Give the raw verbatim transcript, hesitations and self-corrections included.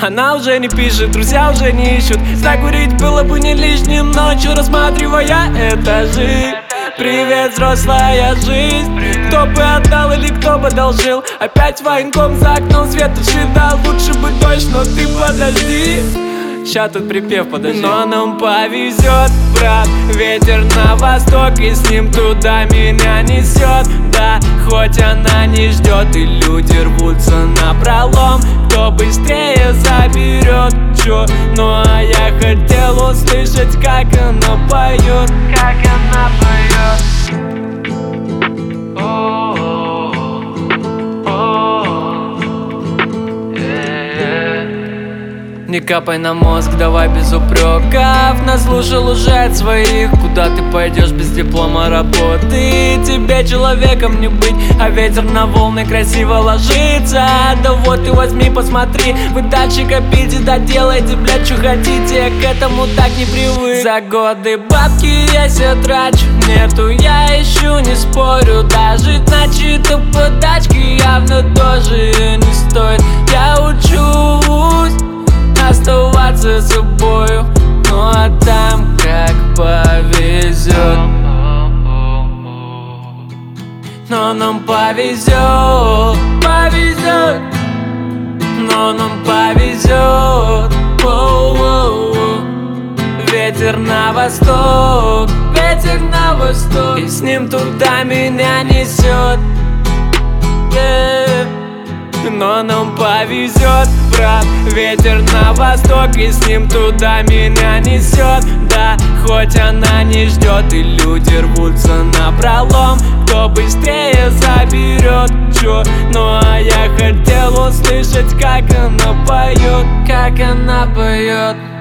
Она уже не пишет, друзья уже не ищут. Закурить было бы не лишним ночью, рассматривая этажи. Привет, взрослая жизнь. Кто бы отдал или кто бы одолжил? Опять военком за окном свет ожидал. Лучше бы дождь, но ты подожди. Ща тут припев, подожди. Но нам повезет, брат, ветер на восток, и с ним туда меня несет. Да, хоть она не ждет, и люди рвутся напролом. Кто быстрее заберет, чё? Ну а я хотел услышать, как она поет. Как она поет. Не капай на мозг, давай без упреков. Наслушал уже от своих. Куда ты пойдешь без диплома работы? Тебе человеком не быть, а ветер на волны красиво ложится. Да вот ты возьми, посмотри. Вы дальше копите, да делайте, блядь, что хотите. Я к этому так не привык. За годы бабки я себе трачу. Нету, я ищу, не спорю. Даже на чьи-то подачки явно тоже не стоит. Я учусь оставаться собою, ну а там как повезет. Но нам повезет, повезет. Но нам повезет. Воу-воу-воу. Ветер на восток, ветер на восток, и с ним туда меня несет. Yeah. Но нам повезет, брат, ветер на восток, и с ним туда меня несет. Да, хоть она не ждет, и люди рвутся напролом. Кто быстрее заберет, чё? Ну а я хотел услышать, как она поет. Как она поет.